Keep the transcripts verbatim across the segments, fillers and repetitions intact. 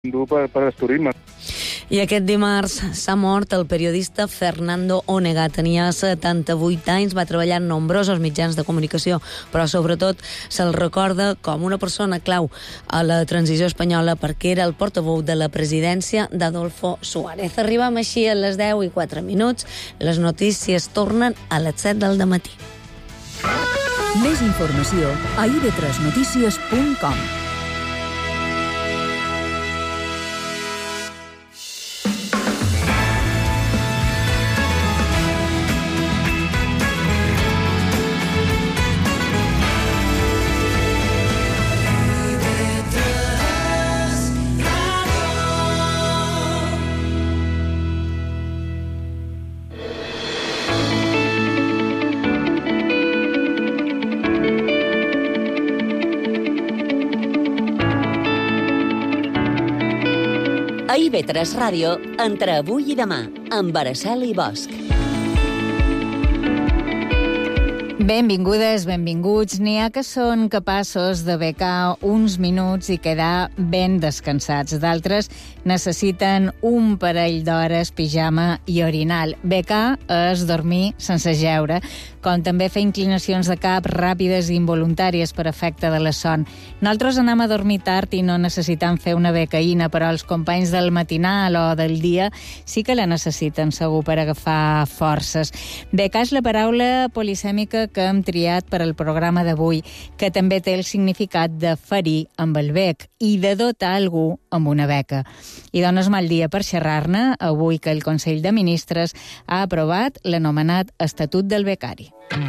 dur per, per el turisme. I aquest dimarts s'ha mort el periodista Fernando Onega. Tenia setanta-vuit anys, va treballar en nombrosos mitjans de comunicació, però sobretot se'l recorda com una persona clau a la transició espanyola perquè era el portaveu de la presidència d'Adolfo Suárez. Arribem així a les deu i quatre minuts. Les notícies tornen a les set del dematí. Més informació a i ve tres notícies punt com. A i ve tres Ràdio, entre avui i demà, amb Araceli Bosch. Benvingudes, benvinguts. N'hi ha que són capaços de becar uns minuts i quedar ben descansats. D'altres necessiten un parell d'hores, pijama i orinal. Becar és dormir sense jeure, com també fer inclinacions de cap ràpides i involuntàries per efecte de la son. Nosaltres anem a dormir tard i no necessitem fer una becaïna, però els companys del matinal o del dia sí que la necessiten, segur, per agafar forces. Becar és la paraula polisèmica que hem triat per al programa d'avui, que també té el significat de ferir amb el bec i de dotar algú amb una beca. I dones mal dia per xerrar-ne avui que el Consell de Ministres ha aprovat l'anomenat Estatut del Becari.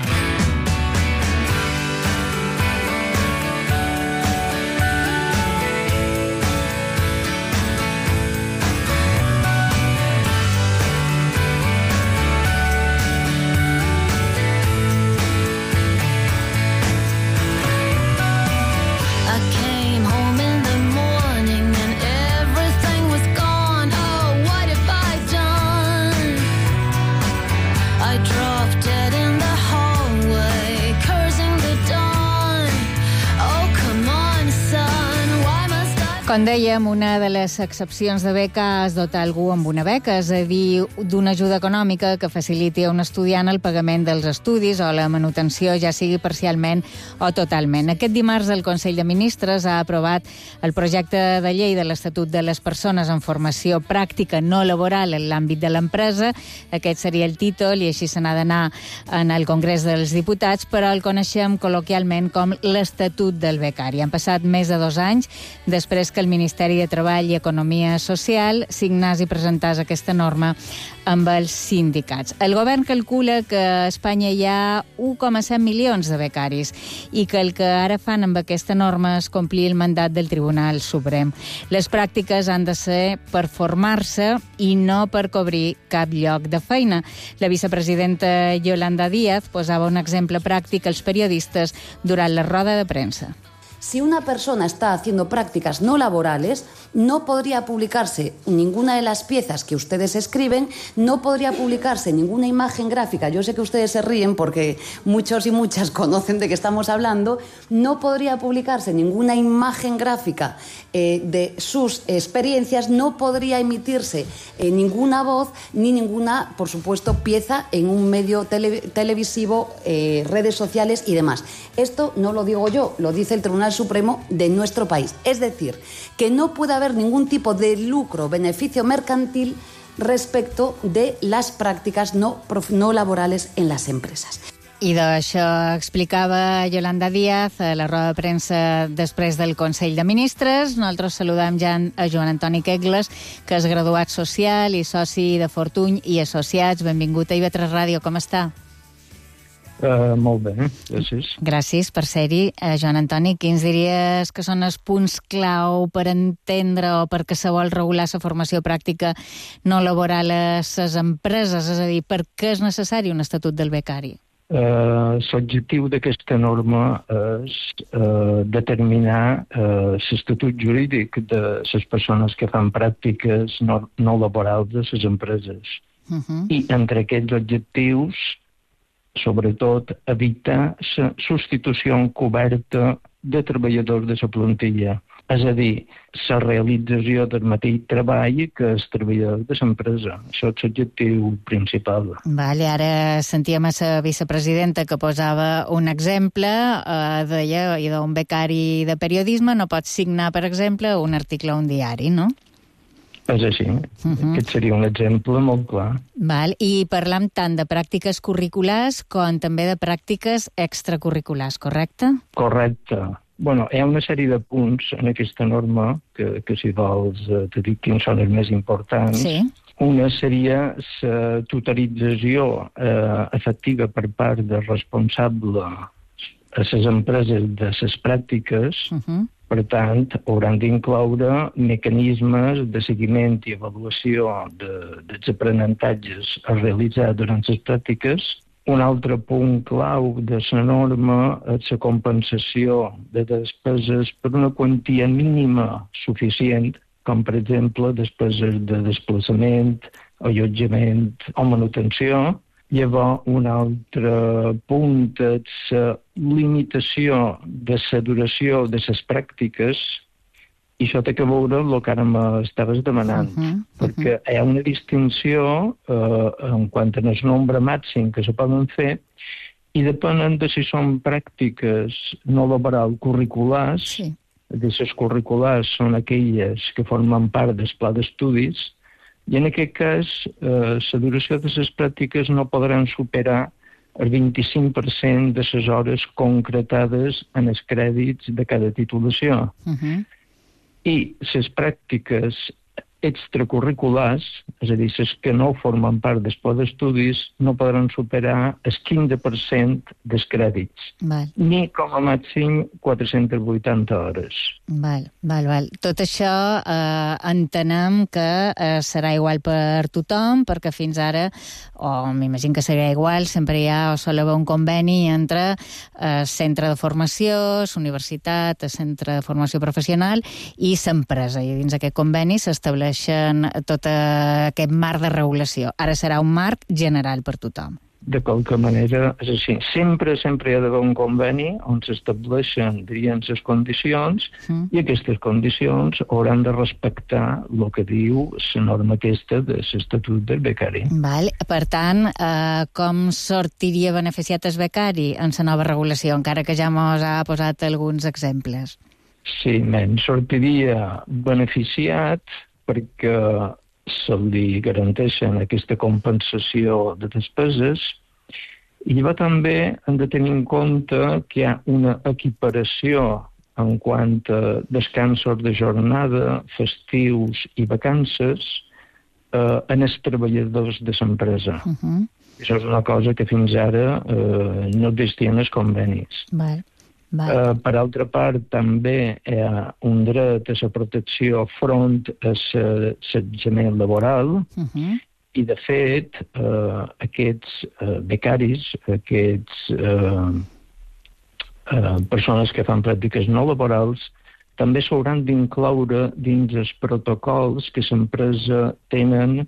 Com dèiem, una de les excepcions de beca és dotar algú amb una beca, és a dir, d'una ajuda econòmica que faciliti a un estudiant el pagament dels estudis o la manutenció, ja sigui parcialment o totalment. Aquest dimarts el Consell de Ministres ha aprovat el projecte de llei de l'Estatut de les Persones en Formació Pràctica No Laboral en l'àmbit de l'empresa. Aquest seria el títol i així se n'ha d'anar en el Congrés dels Diputats, però el coneixem col·loquialment com l'Estatut del Becari. Han passat més de dos anys després que el Ministeri de Treball i Economia Social signés i presentés aquesta norma amb els sindicats. El govern calcula que a Espanya hi ha un coma set milions de becaris i que el que ara fan amb aquesta norma és complir el mandat del Tribunal Suprem. Les pràctiques han de ser per formar-se i no per cobrir cap lloc de feina. La vicepresidenta Yolanda Díaz posava un exemple pràctic als periodistes durant la roda de premsa. Si una persona está haciendo prácticas no laborales, no podría publicarse ninguna de las piezas que ustedes escriben, no podría publicarse ninguna imagen gráfica. Yo sé que ustedes se ríen porque muchos y muchas conocen de qué estamos hablando. No podría publicarse ninguna imagen gráfica eh, de sus experiencias, no podría emitirse eh, ninguna voz ni ninguna, por supuesto, pieza en un medio tele, televisivo, eh, redes sociales y demás. Esto no lo digo yo, lo dice el Tribunal Supremo de nuestro país. Es decir, que no puede haber ningún tipo de lucro, beneficio mercantil respecto de las prácticas no, no laborales en las empresas. I d'això explicava Yolanda Díaz a la roda de premsa després del Consell de Ministres. Nosaltres saludem ja a Joan Antoni Quegles, que és graduat social i soci de Fortuny i Associats. Benvingut a i ve tres Ràdio, com està? Uh, molt bé, gràcies. Gràcies per ser-hi. Uh, Joan Antoni, quins diries que són els punts clau per entendre o perquè se vol regular la formació pràctica no laboral a les empreses? És a dir, per què és necessari un estatut del becari? Uh, L'objectiu d'aquesta norma és uh, determinar uh, l'estatut jurídic de les persones que fan pràctiques no, no laborals de les empreses. Uh-huh. I entre aquests objectius, sobretot, evitar la substitució encoberta de treballadors de la plantilla. És a dir, la realització del mateix treball que el treballador de l'empresa. Això és l'objectiu principal. Vale, ara sentíem a la vicepresidenta que posava un exemple, eh, deia, idò, un becari de periodisme no pot signar, per exemple, un article a un diari, no? És així. Uh-huh. Aquest seria un exemple molt clar. Val. I parlam tant de pràctiques curriculars com també de pràctiques extracurriculars, correcte? Correcte. Bueno, hi ha una sèrie de punts en aquesta norma que, que si vols, eh, te dic quins són els més importants. Sí. Una seria la tutorització eh, efectiva per part del responsable a les empreses de les pràctiques. Uh-huh. Per tant, hauran d'incloure mecanismes de seguiment i avaluació de, dels aprenentatges a realitzar durant les pràctiques. Un altre punt clau de la norma és la compensació de despeses per una quantia mínima suficient, com per exemple despeses de desplaçament, allotjament o manutenció. Llavors, un altre punt és la limitació de la duració de les pràctiques, i això té que veure amb el que ara m'estaves demanant, uh-huh, uh-huh. perquè hi ha una distinció eh, en quant al nombre màxim que se poden fer, i depenen de si són pràctiques no laboral curriculars, sí. És a dir, les curriculars són aquelles que formen part del pla d'estudis, i en aquest cas eh, la duració de les pràctiques no podran superar el vint-i-cinc per cent de les hores concretades en els crèdits de cada titulació. Uh-huh. I les pràctiques extracurriculars, és a dir, les que no formen part del pla d'estudis, no podran superar el quinze per cent dels crèdits, val. Ni com a màxim quatre-cents vuitanta hores. Val, val, val. Tot això eh, entenem que eh, serà igual per tothom, perquè fins ara, o m'imagino que serà igual, sempre hi ha o sol haver un conveni entre eh, centre de formació, universitat, centre de formació professional i l'empresa. I dins aquest conveni s'estableix tot aquest marc de regulació. Ara serà un marc general per tothom. De qualque manera, és així. Sempre, sempre hi ha d'haver un conveni on s'estableixen, dirien, les condicions, mm. i aquestes condicions hauran de respectar el que diu la norma aquesta de l'Estatut del becari. Val. Per tant, eh, com sortiria beneficiat el becari en la nova regulació, encara que ja mos ha posat alguns exemples? Sí, men, sortiria beneficiat perquè se li garanteixen aquesta compensació de despeses, i llavors també hem de tenir en compte que hi ha una equiparació en quant a descansos de jornada, festius i vacances eh, en els treballadors de l'empresa. Uh-huh. Això és una cosa que fins ara eh, no existia en els convenis. Val. Uh, per altra part, també hi ha un dret a la protecció front a l'assetjament laboral, uh-huh. i de fet, uh, aquests uh, becaris, aquests uh, uh, persones que fan pràctiques no laborals, també s'hauran d'incloure dins els protocols que l'empresa tenen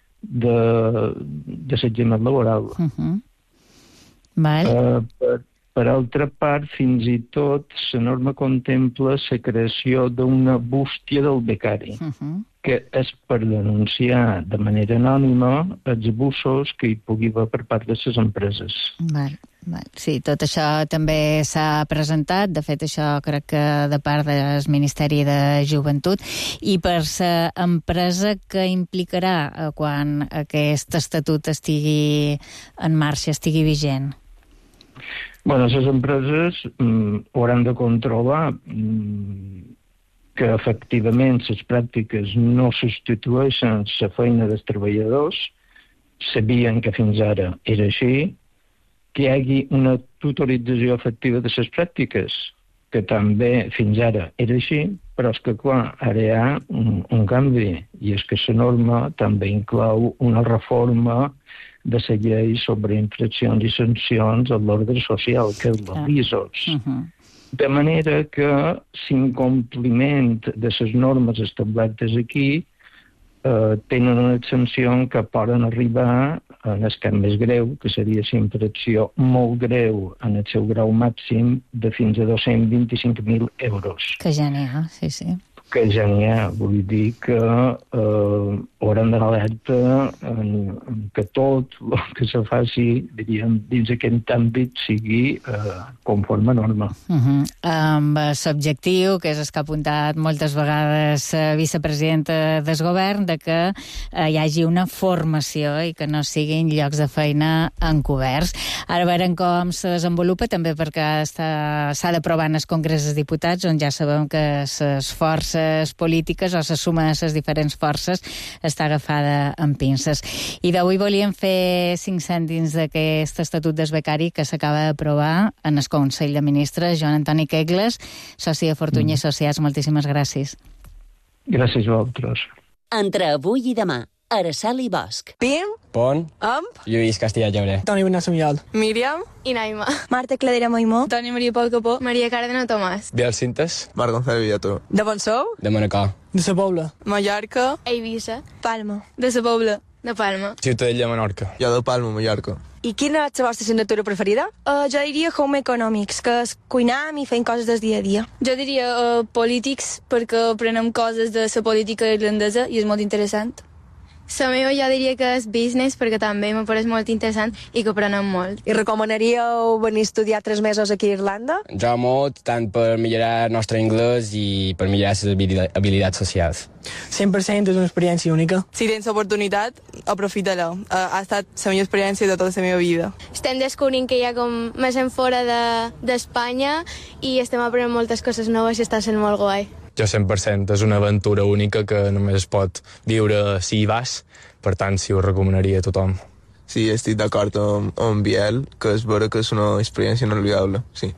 d'assetjament laboral. Uh-huh. Val. Uh, per, Per altra part, fins i tot, la norma contempla la creació d'una bústia del becari, uh-huh. que és per denunciar de manera anònima els abusos que hi pugui haver per part de les empreses. Val, val. Sí, tot això també s'ha presentat, de fet això crec que de part del Ministeri de Joventut, i per l'empresa que implicarà quan aquest estatut estigui en marxa, estigui vigent? Bueno, les empreses mm, hauran de controlar mm, que efectivament les pràctiques no substitueixen la feina dels treballadors, sabien que fins ara era així, que hi hagi una tutorització efectiva de les pràctiques, que també fins ara era així, però és que, clar, ara hi ha un, un canvi, i és que la norma també inclou una reforma de la llei sobre infraccions i sancions a l'ordre social, que és la I S O S. Uh-huh. De manera que l'incompliment de les normes establertes aquí eh, tenen una exempció en què poden arribar en el cas més greu, que seria si infracció molt greu en el seu grau màxim de fins a dos-cents vint-i-cinc mil euros. Que ja n'hi ha, sí, sí. Que ja n'hi ha, vull dir que eh, haurem d'anar alerta en, en que tot el que se faci, diríem, dins aquest àmbit sigui eh, conforme a norma. Uh-huh. Amb l'objectiu, que és el que ha apuntat moltes vegades la vicepresidenta del govern, de que eh, hi hagi una formació i que no siguin llocs de feina encoberts. Ara veurem com se desenvolupa, també perquè s'ha d'aprovar en el Congrés dels Diputats, on ja sabem que les forces polítiques o la suma de les diferents forces està agafada amb pinces. I d'avui volíem fer cinc cèntims d'aquest Estatut del Becari que s'acaba d'aprovar en el Consell de Ministres. Joan Antoni Quegles, soci de Fortuny i Associats, moltíssimes gràcies. Gràcies a vosaltres. Entre avui i demà, Araceli i Bosch. Pim. Pont. Amp. Lluís Castilla Llaurer. Toni Bonassa Miol. Míriam. I Naima. Marta Cladera Moimó. Toni Maria Pol Capó. Maria Cardena Tomàs. Biel Cintes. Marc González Villato. De on sou? De Manacor. De Sa Pobla. Mallorca. Eivissa. Palma. De Sa Pobla. De Palma. Ciutadella, Menorca. Jo de Palma, Mallorca. I quina és la vostra assignatura preferida? Uh, jo diria Home Economics, que és cuinar i fent coses del dia a dia. Jo diria uh, Polítics, perquè aprenem coses de la política irlandesa i és molt interessant. La meva jo diria que és Business, perquè també m'ha pareix molt interessant i que aprenem molt. I recomanaríeu venir a estudiar tres mesos aquí a Irlanda? Jo molt, tant per millorar el nostre anglès i per millorar les habilitats socials. cent per cent és una experiència única. Si tens oportunitat, aprofita-la. Uh, ha estat la millor experiència de tota la meva vida. Estem descobrint que hi ha com més en fora d'Espanya de, i estem aprenent moltes coses noves i està sent molt guai. Jo cent per cent, és una aventura única que només es pot viure si hi vas, per tant, sí, ho recomanaria a tothom. Sí, estic d'acord amb, amb Biel, que és vera que és una experiència inolvidable, sí.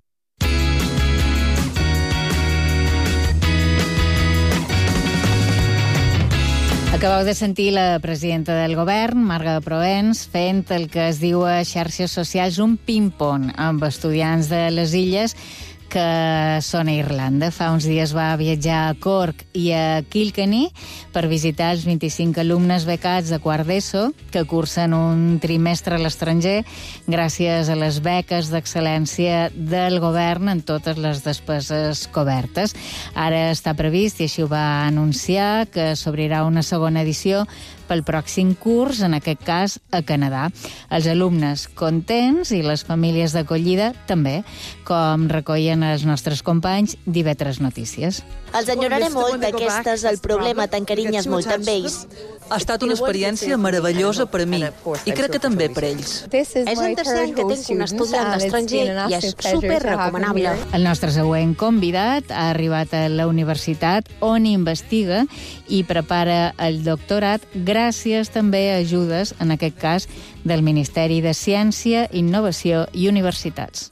Acabeu de sentir la presidenta del govern, Marga Proens, fent el que es diu a xarxes socials un ping-pong amb estudiants de les illes que són a Irlanda. Fa uns dies va viatjar a Cork i a Kilkenny per visitar els vint-i-cinc alumnes becats de quart d'ESO que cursen un trimestre a l'estranger gràcies a les beques d'excel·lència del govern en totes les despeses cobertes. Ara està previst, i així ho va anunciar, que s'obrirà una segona edició pel pròxim curs, en aquest cas a Canadà. Els alumnes contents i les famílies d'acollida també, com recollen els nostres companys d'I V tres Notícies. Els enyoraré molt, aquest és el problema, t'encarinyes molt amb ells. Ha estat una experiència meravellosa per a mi i crec que també per ells. És el tercer any que tenc un estudiant d'estranger i és super recomanable. El nostre següent convidat ha arribat a la universitat on investiga i prepara el doctorat gràcies també a ajudes, en aquest cas, del Ministeri de Ciència, Innovació i Universitats.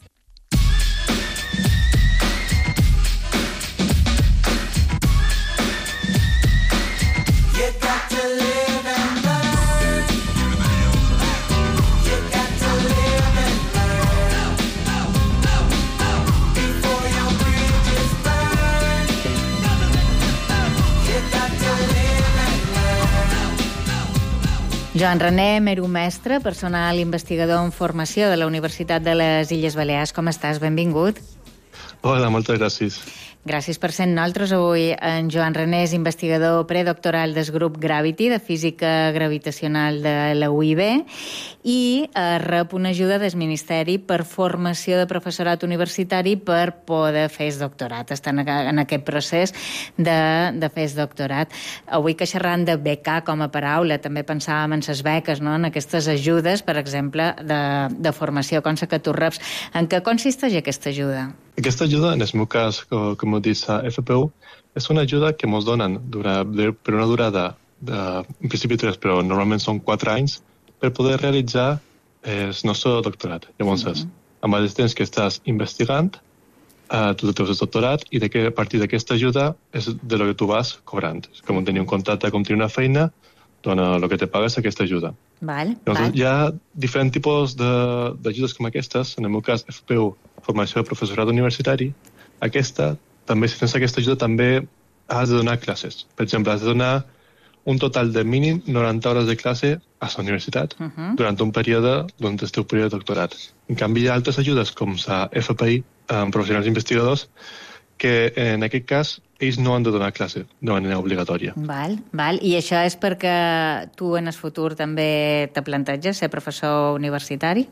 Joan René Meru Mestre, personal investigador en formació de la Universitat de les Illes Balears. Com estàs? Benvingut. Hola, moltes gràcies. Gràcies per ser nosaltres avui. En Joan René és investigador predoctoral del grup Gravity, de física gravitacional de la U I B, i rep una ajuda del Ministeri per formació de professorat universitari per poder fer el doctorat. Està en aquest procés de, de fer el doctorat. Avui que xerrant de becar com a paraula, també pensàvem en les beques, no? En aquestes ajudes, per exemple, de, de formació, com que tu reps. En què consisteix aquesta ajuda? Aquesta ajuda, en el meu cas, com ho dic a F P U, és una ajuda que ens donen durant, per una durada, de, en principi tres, però normalment són quatre anys, per poder realitzar el nostre doctorat. Llavors, mm-hmm. amb el temps que estàs investigant, eh, tu treus el doctorat i de que, a partir d'aquesta ajuda és de lo que tu vas cobrant. És com tenir un contracte, com tenir una feina, dona el que te pagues aquesta ajuda. Val, Llavors, val. hi ha diferents tipus d'ajudes com aquestes. En el meu cas, F P U, formació de professorat universitari. Aquesta, també, si tens aquesta ajuda, també has de donar classes. Per exemple, has de donar un total de mínim noranta hores de classe a la universitat uh -huh. durant un període, durant el teu període de doctorat. En canvi, hi ha altres ajudes, com la F P I, amb professionals investigadors, que en aquest cas ells no han de donar classe de manera obligatòria. Val, val. I això és perquè tu en el futur també te planteges ser professor universitari?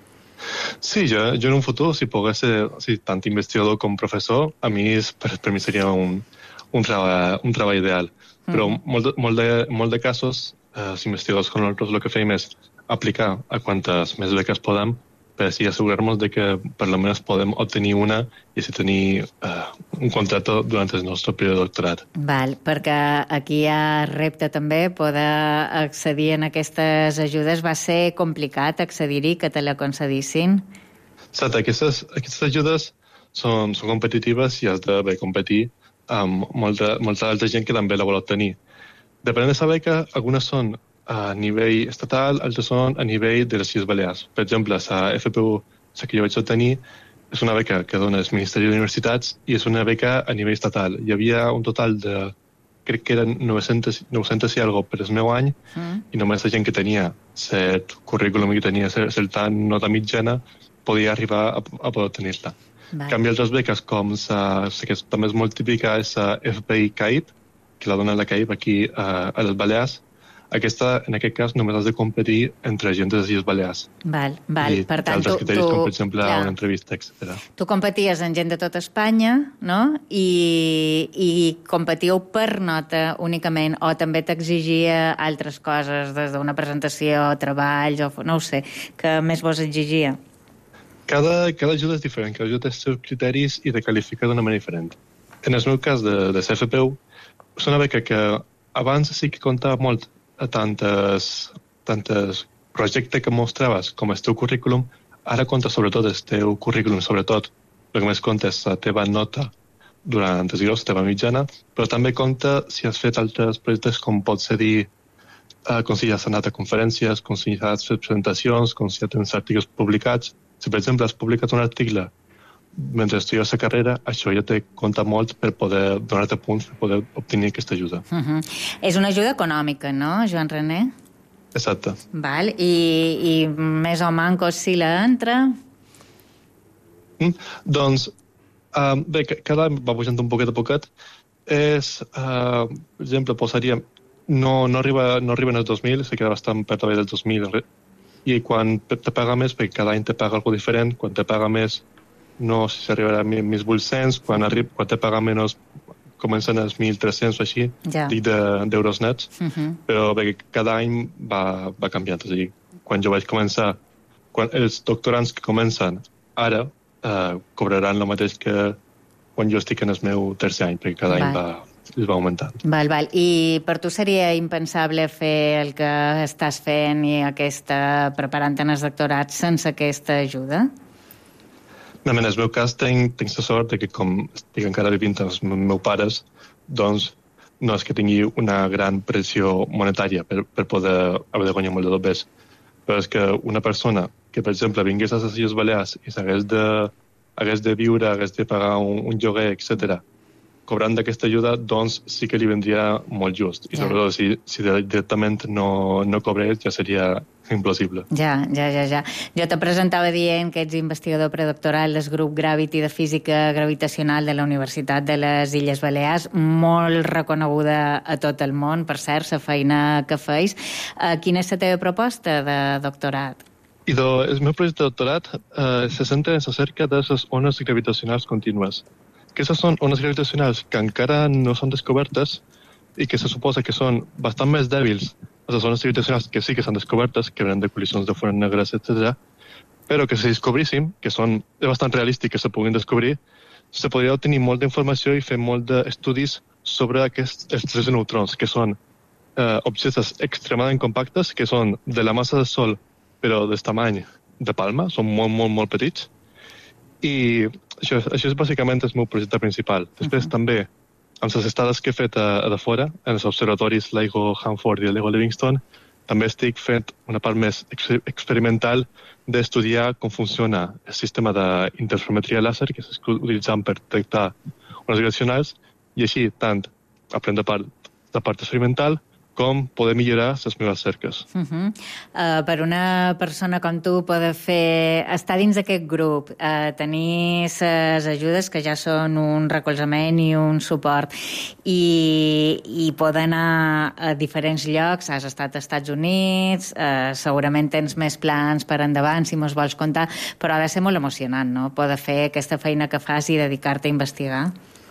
Sí, jo, jo en un futur, si pogués ser sí, tant investigador com professor, a mi és, per, per mi seria un, un, treball, un treball ideal. Però mm. molt, de, molt, de, molt de casos, eh, els investigadors com nosaltres el que fem és aplicar a quantes més beques podem per així assegurar-nos de que per almenys podem obtenir una i així tenir eh, un contracte durant el nostre període de doctorat. Val, perquè aquí hi ha repte també, poder accedir en aquestes ajudes. Va ser complicat accedir-hi, que te la concedissin? Exacte, aquestes, aquestes ajudes són, són competitives i has d'haver competir amb molta, molta altra gent que també la vol obtenir. Depenent de la beca, algunes són a nivell estatal, altres són a nivell de les Illes Balears. Per exemple, la F P U, la que jo vaig obtenir, és una beca que dona el Ministeri d'Universitats i és una beca a nivell estatal. Hi havia un total de, crec que eren nou-cents, nou-cents i algo per el meu any, mm. i només la gent que tenia cert currículum i que tenia certa nota mitjana podia arribar a, a poder obtenir-la. En canvi, altres beques, com la que també és molt típica, és la F P I C A I P, que la dona la C A I P aquí a, a les Balears. Aquesta, en aquest cas, només has de competir entre gent de les Illes Balears. Val, val. I per tant, altres tu, criteris, tu, com per exemple ja. una entrevista, etcètera. Tu competies amb gent de tota Espanya, no? I, i competíeu per nota únicament, o també t'exigia altres coses, des d'una presentació, treballs, o no ho sé, que més vos exigia? Cada, cada ajuda és diferent, cada ajuda té els seus criteris i te qualifica d'una manera diferent. En el meu cas de, de la F P U, és una beca que abans sí que comptava molt a tantes, tantes projectes que mostraves com el teu currículum, ara compta sobretot el teu currículum, sobretot el que més compta és la teva nota durant els graus, la teva mitjana, però també compta si has fet altres projectes com pot ser dir uh, com si has anat a conferències, com si has fet presentacions, com si ja tens articles publicats. Si, per exemple, has publicat un article mentre estudies la carrera, això ja te compta molt per poder donar-te punts, per poder obtenir aquesta ajuda. Uh -huh. És una ajuda econòmica, no, Joan René? Exacte. Val. I, i més o manco si la entra? Mm, doncs, uh, bé, cada any va pujant un poquet a poquet. És, uh, per exemple, posaríem, no, no, arriba, no arriben els dos mil, se queda bastant per davall dels dos mil, i quan te paga més, perquè cada any te paga alguna diferent, quan te paga més no sé si arribarà a mil vuit-cents, quan, arriba, quan te paga menys comencen els mil tres-cents o així, ja. Dic d'euros de, nets, uh -huh. però bé, cada any va, va canviant. És a dir, quan jo vaig començar, quan els doctorants que comencen ara eh, cobraran el mateix que quan jo estic en el meu tercer any, perquè cada val. any va, es va augmentant. Val, val. I per tu seria impensable fer el que estàs fent i aquesta, preparant en els doctorats sense aquesta ajuda? No, en el meu cas tinc, tinc la sort de que com estic encara vivint amb els meus pares, doncs no és que tingui una gran pressió monetària per, per poder haver de guanyar molt de dobbers. Però és que una persona que, per exemple, vingués a les Illes Balears i s'hagués de, hagués de viure, hagués de pagar un, un lloguer, etcètera, cobrant d'aquesta ajuda, doncs sí que li vendria molt just. I ja. sobretot si, si directament no, no cobrés ja seria impossible. Ja, ja, ja, ja. Jo te presentava dient que ets investigador predoctoral del grup Gravity de Física Gravitacional de la Universitat de les Illes Balears, molt reconeguda a tot el món, per cert, la feina que feis. Uh, quina és la teva proposta de doctorat? I do, el meu projecte de doctorat uh, se centra en la cerca de les ones gravitacionals contínues. Aquestes són ones gravitacionals que encara no són descobertes i que se suposa que són bastant més dèbils a les ones gravitacionals que sí que s'han descobertes, que venen de col·lisions de fones negres, etcètera, però que si descobríssim, que són és bastant realístic que se puguin descobrir, se podria obtenir molta informació i fer molt d'estudis sobre aquests estrells de neutrons, que són eh, objectes extremadament compactes, que són de la massa del Sol, però del tamany de palma, són molt, molt, molt petits, i això, això és bàsicament el meu projecte principal. Després uh -huh. també, amb les estades que he fet a, a de fora, en els observatoris LIGO Hanford i LIGO Livingston, també estic fent una part més ex experimental d'estudiar com funciona el sistema d'interferometria làser que s'està utilitzant per detectar ones gravitacionals i així tant aprendre part, la part experimental com poder millorar les meves cerques. Uh -huh. uh, per una persona com tu poder fer, estar dins d'aquest grup, uh, tenir les ajudes que ja són un recolzament i un suport i, i poder anar a diferents llocs, has estat als Estats Units, uh, segurament tens més plans per endavant si mos vols contar, però ha de ser molt emocionant, no?, poder fer aquesta feina que fas i dedicar-te a investigar.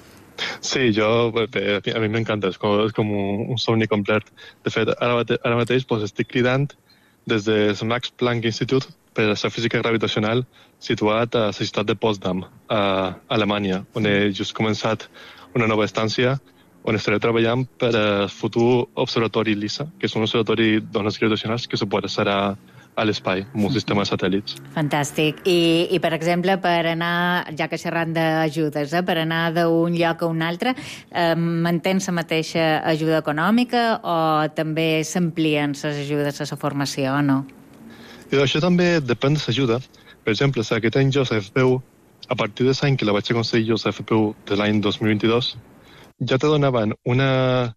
Sí, jo, bé, a mi m'encanta, és com, és com un, un somni complet. De fet, ara, mate, ara mateix pues, estic cridant des del Max Planck Institute per a la física gravitacional situat a la ciutat de Potsdam, a Alemanya, on he just començat una nova estància on estaré treballant per al futur observatori LISA, que és un observatori d'ones gravitacionals que suposa serà a l'espai, amb un sistema de satèl·lits. Fantàstic. I, i per exemple, per anar, ja que xerrant d'ajudes, eh, per anar d'un lloc a un altre, eh, mantens la mateixa ajuda econòmica o també s'amplien les ajudes a la formació o no? I això també depèn de l'ajuda. Per exemple, aquest any jo, la F P U, a partir de l'any que la vaig aconseguir jo, la F P U de l'any dos mil vint-i-dos, ja te donaven una...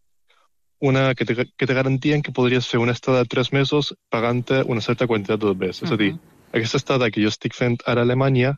una que te, que te garantien que podries fer una estada de tres mesos pagant-te una certa quantitat de bes. Uh -huh. És a dir, aquesta estada que jo estic fent ara a Alemanya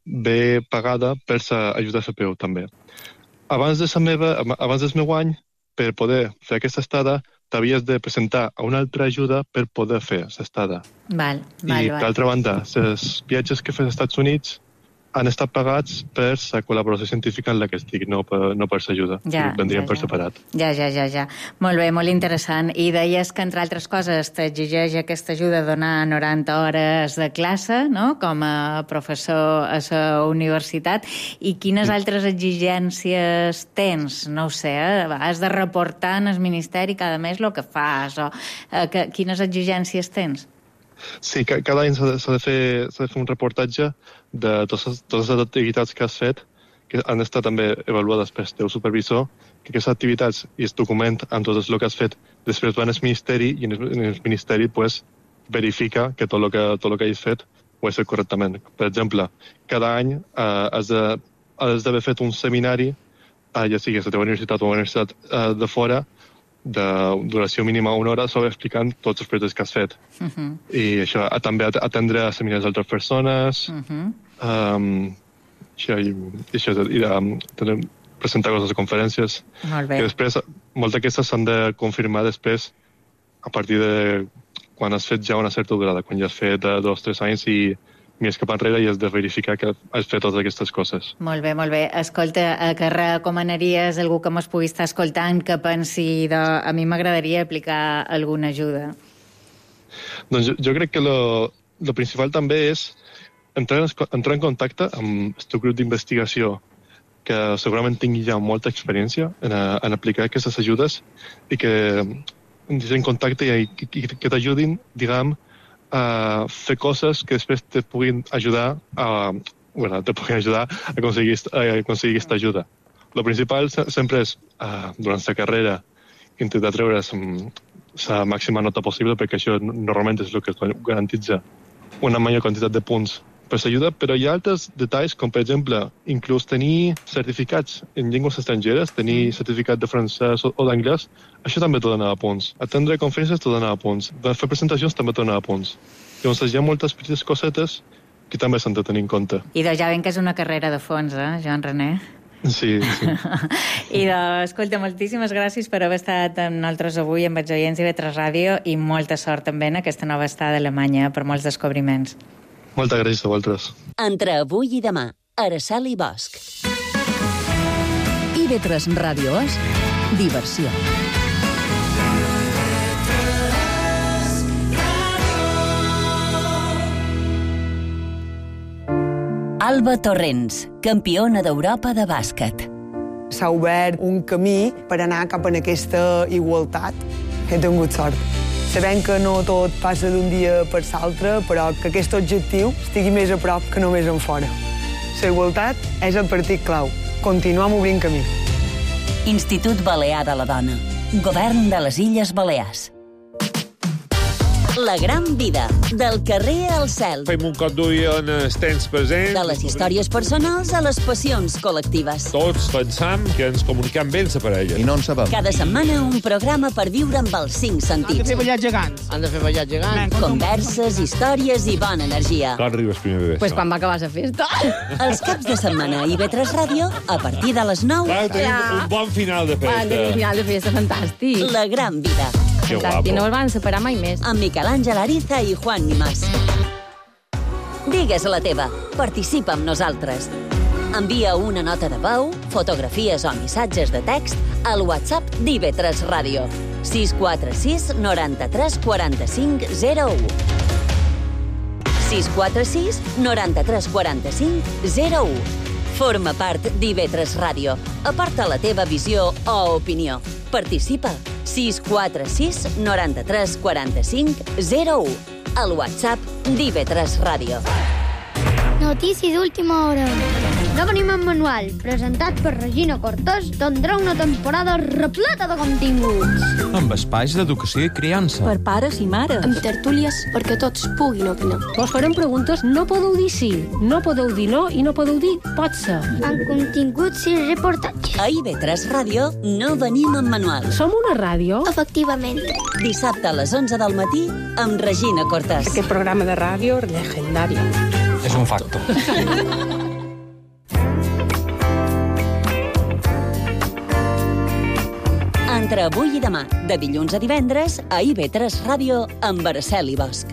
ve pagada per l'ajuda F P U també. Abans, de sa meva, abans del meu any, per poder fer aquesta estada, t'havies de presentar a una altra ajuda per poder fer l'estada. Val, val, I, val. d'altra banda, els viatges que fes als Estats Units han estat pagats per la col·laboració científica en la que estic, no per, no per l'ajuda. Ja, vendrien ja, per ja. separat. Ja, ja, ja, ja. Molt bé, molt interessant. I deies que, entre altres coses, t'exigeix aquesta ajuda a donar noranta hores de classe, no?, com a professor a la universitat. I quines altres exigències tens? No ho sé, eh? Has de reportar en el Ministeri cada mes el que fas, o eh, que, quines exigències tens? Sí, cada any s'ha de, de, fer, de fer un reportatge de totes, totes les activitats que has fet, que han estat també avaluades pel teu supervisor, que aquestes activitats i el document amb tot el que has fet després van al Ministeri i en el, en el Ministeri pues, verifica que tot el que, tot el que has fet ho has fet correctament. Per exemple, cada any eh, has de, has d'haver fet un seminari, eh, ja sigui a la teva universitat o a una universitat eh, de fora, de duració mínima una hora, sobre explicant tots els projectes que has fet. Uh -huh. I això, també atendre seminaris d'altres persones, uh -huh. um, això, i, i això, i um, tener, presentar coses a conferències. Molt bé. Que després, moltes d'aquestes s'han de confirmar després, a partir de quan has fet ja una certa durada, quan ja has fet dos o tres anys i mires cap enrere i has de verificar que has fet totes aquestes coses. Molt bé, molt bé. Escolta, què recomanaries a algú que mos pugui estar escoltant que pensi de, a mi m'agradaria aplicar alguna ajuda? Doncs jo, jo crec que lo, lo principal també és entrar en, entrar en contacte amb el teu grup d'investigació que segurament tingui ja molta experiència en, a, en aplicar aquestes ajudes i que entrin en contacte i, i que t'ajudin, diguem, a fer coses que després te puguin ajudar a, bueno, te puguin ajudar a aconseguir, a aconseguir aquesta ajuda. Lo principal sempre és, uh, durant la carrera, intentar treure la màxima nota possible, perquè això normalment és el que garantitza una major quantitat de punts per l'ajuda, però hi ha altres detalls, com per exemple, inclús tenir certificats en llengües estrangeres, tenir certificat de francès o, o d'anglès, això també t'ho donava punts. Atendre conferències t'ho donava punts. Fer presentacions també t'ho donava punts. Llavors hi ha moltes petites cosetes que també s'han de tenir en compte. I de ja ven que és una carrera de fons, eh, Joan René? Sí, sí. I de, escolta, moltíssimes gràcies per haver estat amb nosaltres avui amb els oients i I V tres Ràdio i molta sort també en aquesta nova estada a Alemanya per molts descobriments. Moltes gràcies a vosaltres. Entre avui i demà, Araceli i Bosch. I V tres Ràdio és diversió. Alba Torrents, campiona d'Europa de bàsquet. S'ha obert un camí per anar cap a aquesta igualtat. He tingut sort. Sabem que no tot passa d'un dia per l'altre, però que aquest objectiu estigui més a prop que només en fora. La igualtat és el partit clau. Continuem obrint camí. Institut Balear de la Dona. Govern de les Illes Balears. La gran vida, del carrer al cel. Fem un cop d'ull en els temps presents. De les històries personals a les passions col·lectives. Tots pensam que ens comunicam bé amb la parella. I no en sabem. Cada setmana un programa per viure amb els cinc sentits. Han de fer ballats gegants. Han de fer ballats gegants. Converses, històries i bona energia. Quan arribes primer de Pues quan va acabar la festa. Els caps de setmana a I B tres Ràdio, a partir de les nou... Clar, tenim ja. un bon final de festa. Tenim un final de festa fantàstic. La gran vida. Que Fantàstic, guapo. no els van separar mai més. Amb Miquel Àngel Ariza i Juan Nimàs. Digues la teva. Participa amb nosaltres. Envia una nota de veu, fotografies o missatges de text al WhatsApp d'I B tres Ràdio. sis quatre sis noranta-tres quaranta-cinc zero u. sis quatre sis noranta-tres quaranta-cinc zero u. Forma part d'I B tres Ràdio. Aporta la teva visió o opinió. Participa. sis quatre sis noranta-tres quaranta-cinc zero u. Al WhatsApp d'I B tres Ràdio. Notícia d'última hora. No venim en manual, presentat per Regina Cortés, tindrà una temporada repleta de continguts. Amb espais d'educació i criança. Per pares i mares. Amb tertúlies perquè tots puguin opinar. Vos farem preguntes, no podeu dir sí, no podeu dir no i no podeu dir pot ser. Amb continguts i reportatges. A I B tres Ràdio no venim en manual. Som una ràdio? Efectivament. Dissabte a les onze del matí amb Regina Cortés. Aquest programa de ràdio legendari. És un facto. Entre avui i demà, de dilluns a divendres, a I B tres Ràdio amb Araceli Bosch.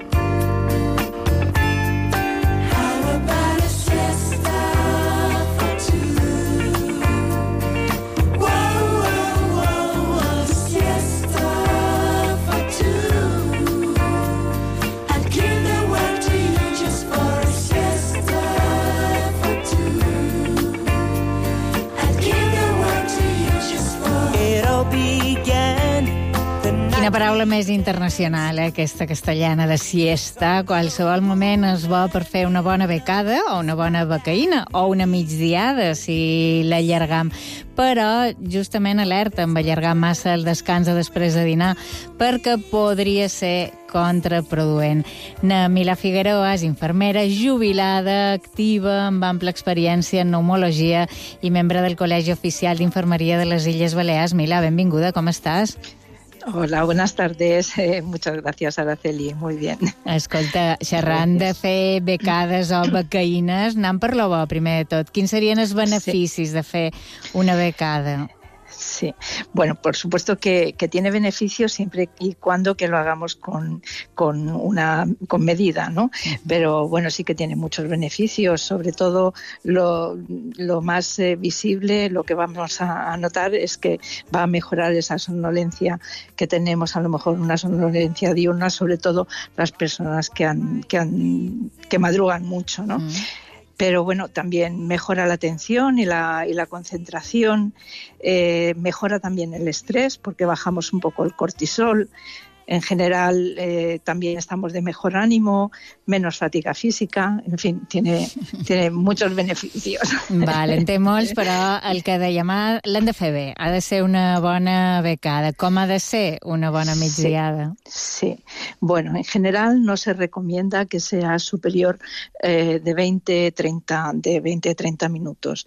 Quina paraula més internacional, eh? Aquesta castellana de siesta. Qualsevol moment és bo per fer una bona becada o una bona becaïna o una migdiada, si l'allargam. Però, justament, alerta amb allargar massa el descans després de dinar, perquè podria ser contraproduent. Na Milà Figueroa és infermera, jubilada, activa, amb ampla experiència en pneumologia i membre del Col·legi Oficial d'Infermeria de les Illes Balears. Milà, benvinguda, com estàs? Hola, buenas tardes. Eh, muchas gracias, Araceli. Muy bien. Escolta, xerrant de fer becades o becaïnes, anem per lo bo, primer de tot. Quins serien els beneficis sí. de fer una becada? Sí, bueno, por supuesto que, que tiene beneficios siempre y cuando que lo hagamos con, con una con medida, ¿no? Uh-huh. Pero bueno, sí que tiene muchos beneficios, sobre todo lo, lo más eh, visible, lo que vamos a, a notar es que va a mejorar esa somnolencia que tenemos, a lo mejor una somnolencia diurna, sobre todo las personas que han que han que madrugan mucho, ¿no? Uh-huh. Pero bueno, también mejora la atención y la, y la concentración, eh, mejora también el estrés porque bajamos un poco el cortisol. En general, eh, también estamos de mejor ánimo, menos fatiga física, en fin, tiene, tiene muchos beneficios. Vale, en té molts, però el que dèiem, l'hem de fer bé, ha de ser una bona becada. Com ha de ser una bona migdiada? Sí, sí. Bueno, en general no se recomienda que sea superior eh, de veinte a treinta, de veinte a treinta minutos.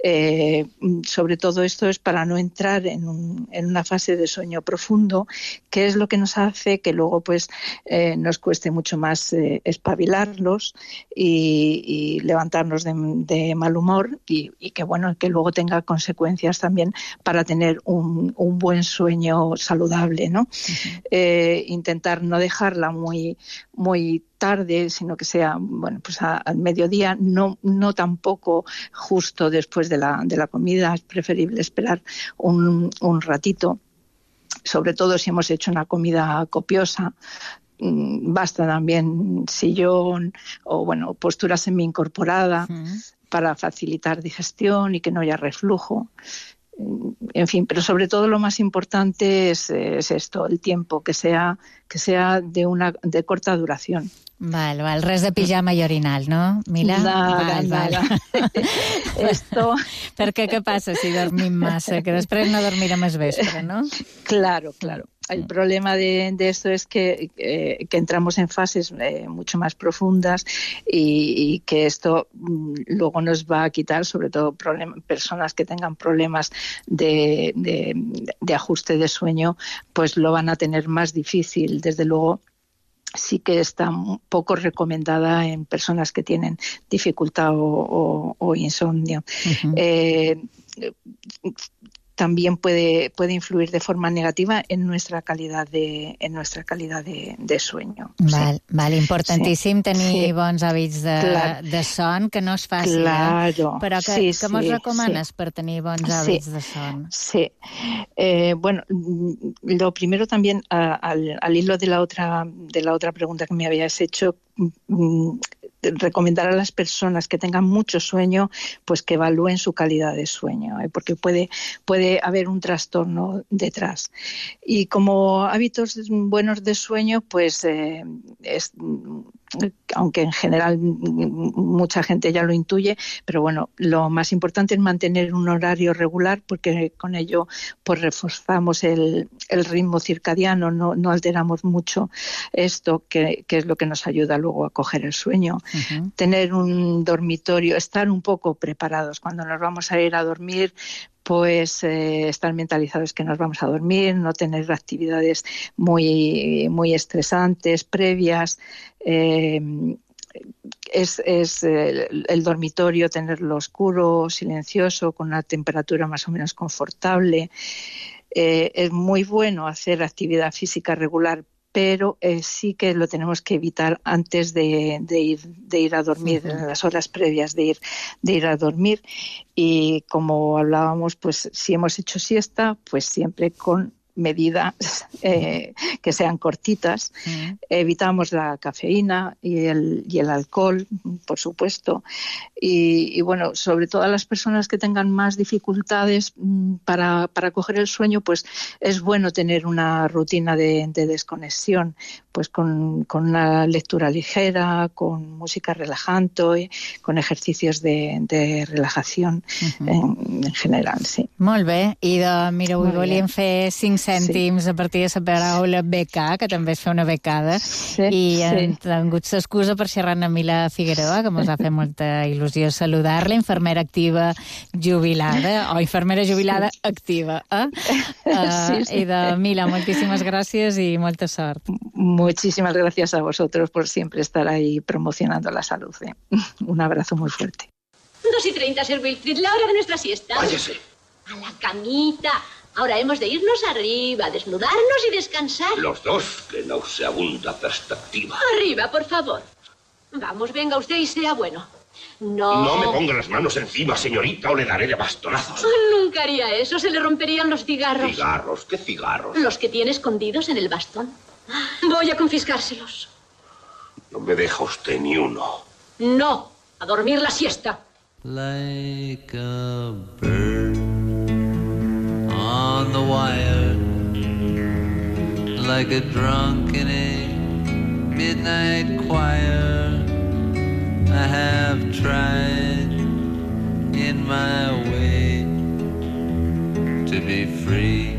Eh, sobre todo esto es para no entrar en, un, en una fase de sueño profundo, que es lo que nos hace que luego pues eh, nos cueste mucho más eh, espabilarlos y, y levantarnos de, de mal humor y, y que bueno que luego tenga consecuencias también para tener un, un buen sueño saludable, ¿no? Uh-huh. Eh, intentar no dejarla muy muy tarde, sino que sea bueno pues a, al mediodía, no no tampoco justo después de la de la comida. Es preferible esperar un, un ratito. Sobre todo si hemos hecho una comida copiosa, basta también sillón o bueno postura semi-incorporada uh-huh. para facilitar digestión y que no haya reflujo. En fin, pero sobre todo lo más importante es, es esto, el tiempo, que sea que sea de una de corta duración. Val, val. Res de pijama i orinal, no, Mila? Nada, val, nada. Val. Esto... Perquè què passa si dormim massa? Que després no dormirem al vespre, no? Claro, claro. el problema de, de esto es que, eh, que entramos en fases eh, mucho más profundas y, y que esto mm, luego nos va a quitar, sobre todo problem- personas que tengan problemas de, de, de ajuste de sueño, pues lo van a tener más difícil. Desde luego, sí que está un poco recomendada en personas que tienen dificultad o, o, o insomnio. Uh-huh. Eh, también puede, puede influir de forma negativa en nuestra calidad de, en nuestra calidad de, de sueño. Val, sí. val, importantíssim sí. tenir sí. bons hàbits de, claro. de son, que no és fàcil, claro. eh? Però que, sí, que mos sí, recomanes sí. per tenir bons hàbits sí. de son? Sí. Eh, bueno, lo primero también, uh, al, al hilo de la otra, de la otra pregunta que me habías hecho, mm, recomendar a las personas que tengan mucho sueño, pues que evalúen su calidad de sueño, ¿eh? Porque puede, puede haber un trastorno detrás. Y como hábitos buenos de sueño, pues eh, es, aunque en general mucha gente ya lo intuye, pero bueno, lo más importante es mantener un horario regular, porque con ello pues reforzamos el, el ritmo circadiano, no, no alteramos mucho esto, que, que es lo que nos ayuda luego a coger el sueño. Uh-huh. Tener un dormitorio, estar un poco preparados cuando nos vamos a ir a dormir, pues eh, estar mentalizados que nos vamos a dormir, no tener actividades muy, muy estresantes previas. Eh, es, es el, el dormitorio, tenerlo oscuro, silencioso, con una temperatura más o menos confortable. Eh, es muy bueno hacer actividad física regular, pero eh, sí que lo tenemos que evitar antes de, de, ir, de ir a dormir, uh-huh. en las horas previas de ir, de ir a dormir. Y como hablábamos, pues si hemos hecho siesta, pues siempre con medidas eh, que sean cortitas. Uh-huh. Evitamos la cafeína y el, y el alcohol, por supuesto. Y, y bueno, sobre todo a las personas que tengan más dificultades para, para coger el sueño, pues es bueno tener una rutina de, de desconexión, pues con, con una lectura ligera, con música relajante, con ejercicios de, de relajación uh-huh. en, en general, sí. Molt bé. I de, mira, avui volíem fer cinc cèntims sí. a partir de la paraula becar, que també és fer una becada, sí, i hem sí. tingut l'excusa per xerrar amb Mila Figueroa, que ens ha fet molta il·lusió saludar-la, infermera activa jubilada, o infermera jubilada sí. activa. Eh? Uh, sí, sí. I de Mila, moltíssimes gràcies i molta sort. Muchísimas gracias a vosotros por siempre estar ahí promocionando la salud. ¿eh? Un abrazo muy fuerte. Dos y treinta, Sir Wilfrid, la hora de nuestra siesta. Váyase. A la camita. Ahora hemos de irnos arriba, desnudarnos y descansar. Los dos, qué nauseabunda perspectiva. Arriba, por favor. Vamos, venga usted y sea bueno. No. No me ponga las manos encima, señorita, o le daré de bastonazos. Nunca haría eso, se le romperían los cigarros. ¿Cigarros? ¿Qué cigarros? Los que tiene escondidos en el bastón. Voy a confiscárselos. No me deja usted ni uno. No, a dormir la siesta. Like a bird on the wire, like a drunk in a midnight choir. I have tried in my way to be free,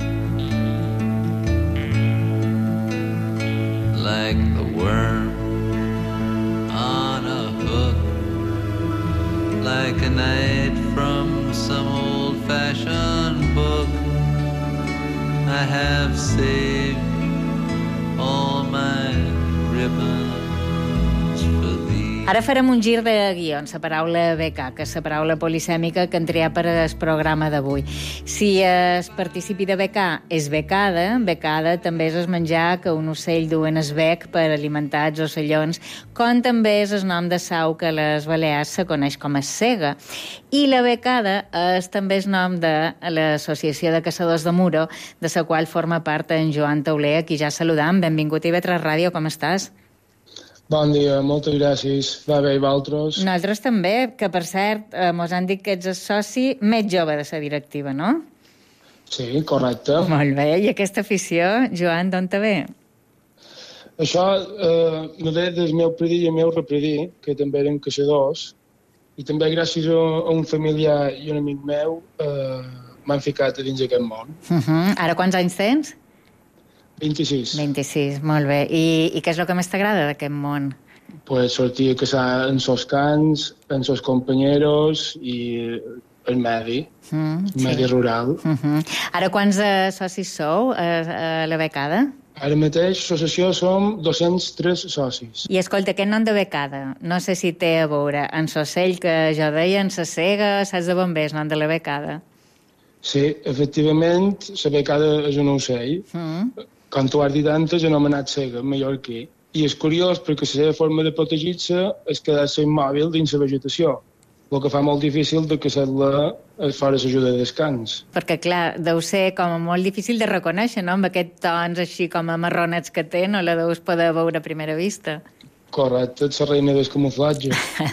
like the worm on a hook, like a night from some old-fashioned book. I have saved all my ribbons for thee. Ara farem un gir de guions, la paraula beca, que és la paraula polisèmica que hem triat per al programa d'avui. Si es participi de becar és becada, becada també és el menjar que un ocell du en el bec per alimentar els ocellons, com també és el nom de sau que a les Balears se coneix com a cega. I la becada és també el nom de l'Associació de Caçadors de Muro, de la qual forma part en Joan Tauler, a qui ja saludam. Benvingut a I V tres Ràdio, com estàs? Bon dia, moltes gràcies. Va bé, i vosaltres? Nosaltres també, que per cert, eh, mos han dit que ets el soci més jove de la directiva, no? Sí, correcte. Molt bé, i aquesta afició, Joan, d'on te ve? Això eh, me ve del meu predí i el meu repredí, que també eren caçadors, i també gràcies a, a un familiar i un amic meu eh, m'han ficat a dins aquest món. Uh-huh. Ara quants anys tens? vint-i-sis. vint-i-sis, molt bé. I, i què és el que més t'agrada d'aquest món? Pues sortir a caçar en sos cans, en sos companyeros i el medi, Mm, el medi sí. rural. Uh -huh. Ara, quants uh, socis sou a, a la becada? Ara mateix, l'associació som dos-cents tres socis. I escolta, aquest nom de becada, no sé si té a veure en s'ocell que jo deia, en sa cega, saps de bon bé el nom de la becada? Sí, efectivament, la becada és un ocell. Mm. Com tu has dit antes, anomenat cega, mallorquí. I és curiós perquè la seva forma de protegir-se és quedar-se immòbil dins la vegetació, el que fa molt difícil de caçar-la fora l'ajuda de descans. Perquè, clar, deu ser com molt difícil de reconèixer, no? Amb aquests tons així com a marronets que té, no la deus poder veure a primera vista. Correcte, és la reina del camuflatge.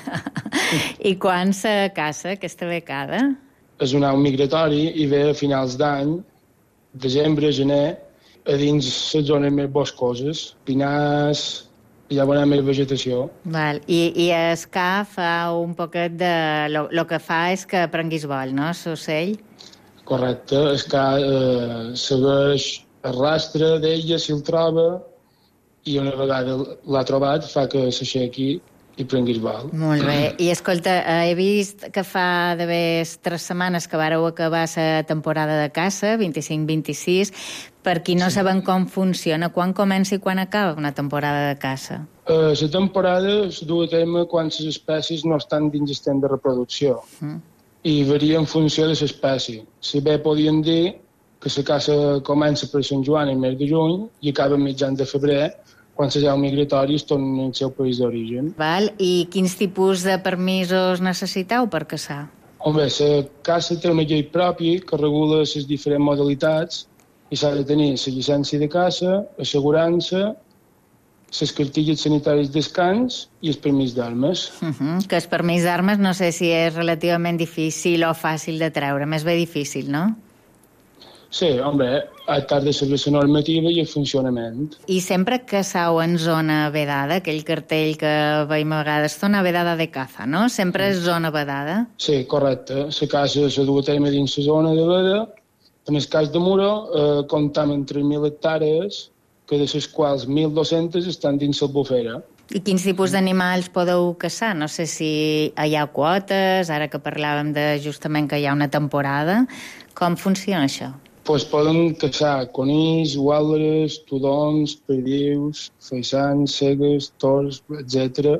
I quan se caça, aquesta becada? És un au migratori i ve a finals d'any, desembre, gener, a dins les zones més boscoses, pinars, hi ha bona més vegetació. Val. I, i el ca fa un poquet de... El que fa és que prenguis vol, no, l'ocell? Correcte, el ca eh, segueix el rastre d'ella si el troba i una vegada l'ha trobat fa que s'aixequi i prenguis vol. Molt bé. I escolta, he vist que fa d'haver tres setmanes que vareu acabar la temporada de caça, vint-i-cinc vint-i-sis. Per qui no sí. saben com funciona, quan comença i quan acaba una temporada de caça? Uh, la temporada es du a terme quan les espècies no estan dins el temps de reproducció. Mm. I varia en funció de l'espècie. Si bé podien dir que la caça comença per Sant Joan el mes de juny i acaba mitjans de febrer, quan les aus migratòries tornen al seu país d'origen. Val. I quins tipus de permisos necessiteu per caçar? Home, la caça té una llei pròpia que regula les diferents modalitats i s'ha de tenir la llicència de caça, assegurança, les cartilles sanitàries descans i el permís d'armes. Uh -huh. Que el permís d'armes no sé si és relativament difícil o fàcil de treure, més bé difícil, no? Sí, home, ha de saber la normativa i el funcionament. I sempre caçau en zona vedada, aquell cartell que veiem a vegades, zona vedada de caza, no? Sempre és zona vedada? Sí, correcte. La caça se du a terme dins la zona de veda. En el cas de Muro, eh, comptam amb tres mil hectàrees, que de les quals mil dos-centes estan dins l'Albufera. I quins tipus d'animals podeu caçar? No sé si hi ha quotes, ara que parlàvem de justament que hi ha una temporada. Com funciona això? Pues poden caçar conills, guàlderes, tudons, perdius, faisans, cegues, tors, etcètera.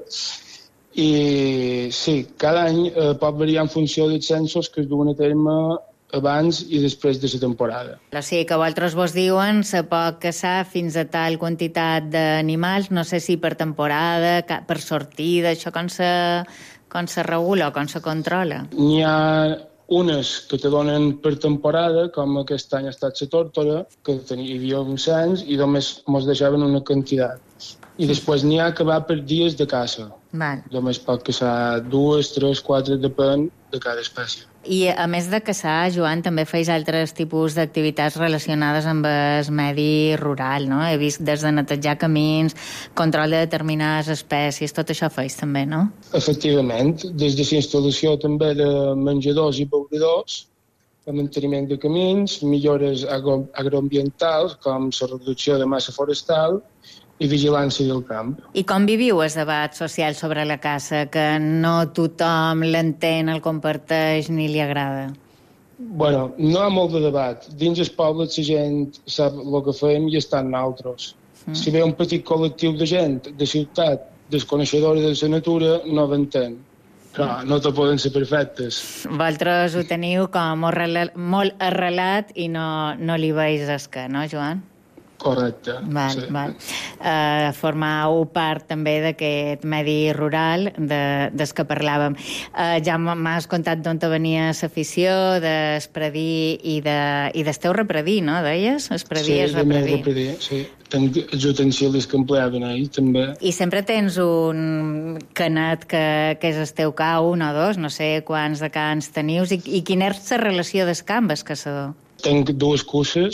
I sí, cada any eh, pot variar en funció dels censos que es duen a terme abans i després de la temporada. O sigui que vosaltres vos diuen se pot caçar fins a tal quantitat d'animals, no sé si per temporada, per sortida, això com se, com se regula o com se controla? N'hi ha unes que te donen per temporada, com aquest any ha estat la tórtora, que hi havia un cens i només mos deixaven una quantitat. I després n'hi ha que va per dies de caça. Val. Només pot caçar dues, tres, quatre, depèn de cada espècie. I a més de caçar, Joan, també feis altres tipus d'activitats relacionades amb el medi rural, no? He vist des de netejar camins, control de determinades espècies, tot això feis també, no? Efectivament, des de la instal·lació també de menjadors i beuradors, el manteniment de camins, millores agro agroambientals, com la reducció de massa forestal i vigilància del camp. I com viviu el debat social sobre la caça, que no tothom l'entén, el comparteix ni li agrada? Bueno, no hi ha molt de debat. Dins els pobles la gent sap el que fem i està en altres. Mm. Si ve un petit col·lectiu de gent de ciutat desconeixedora de la natura, no l'entén. Però no te poden ser perfectes. Vosaltres ho teniu com molt arrelat i no, no li veus esca, no, Joan? Correcte. Val, sí. val. Uh, formau part també d'aquest medi rural de, des que parlàvem. Uh, ja m'has contat d'on te venia l'afició d'espredir i de, i d'esteu repredir, no? Deies? Espredir sí, és repredir. repredir. Sí, tenc els utensilis que empleaven ahir, també. I sempre tens un canet que, que és el teu ca, un o dos, no sé quants de cans teniu, i, i quina és la relació del camp, el caçador? Tenc dues curses